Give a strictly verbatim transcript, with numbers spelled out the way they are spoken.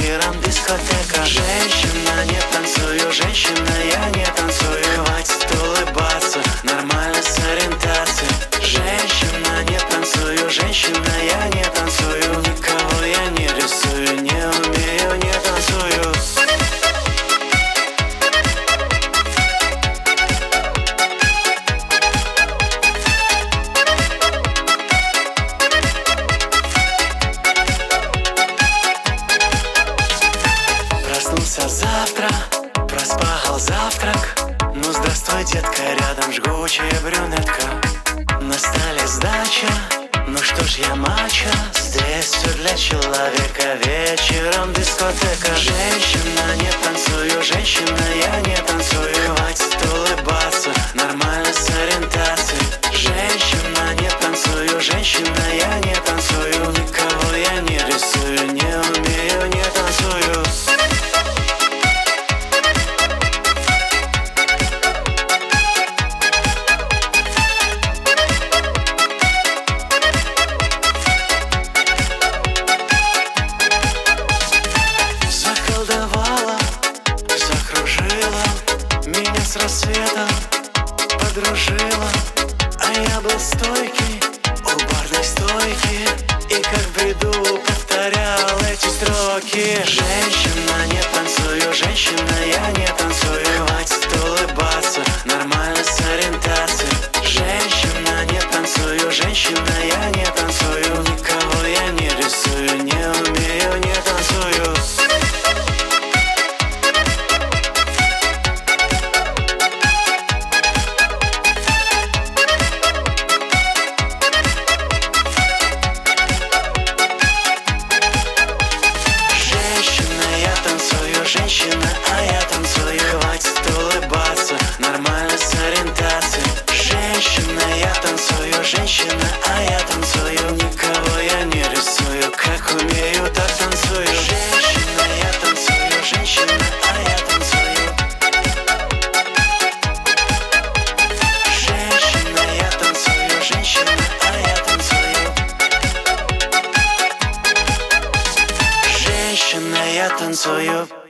вечером дискотека. Женщина, не танцую, женщина, я не танцую. Хватит улыбаться, нормально с ориентацией. Женщина, не танцую, женщина, я не танцую. Никого я не рисую, не умею, не танцую. Проснулся завтра, проспал завтрак. Ну здравствуй, детка, рядом жгучая брюнетка. На столе сдача, ну что ж я мачо. Здесь все для человека, вечером дискотека. Женщина, не танцую, женщина, я не танцую. Хватит улыбаться, нормально с ориентацией. Женщина, не танцую, женщина, я не танцую. Никого я не рисую, не умею, не танцую. Меня с рассветом подружила, а я был стойкий у барной стойки. И как в бреду повторял эти строки. Женщина, не танцую, женщина, я не танцую. Хватит улыбаться, нормально с ориентацией. Женщина, не танцую, женщина, я не танцую. Никого я не рисую, не умею, не танцую. Женщина, а я танцую. Хватит улыбаться, нормально с ориентацией. Женщина, я танцую, женщина, а я танцую. Никого я не рисую, как умею, так танцую. Женщина, я танцую, женщина, а я танцую. Женщина, я танцую, женщина, а я танцую. Женщина, я танцую.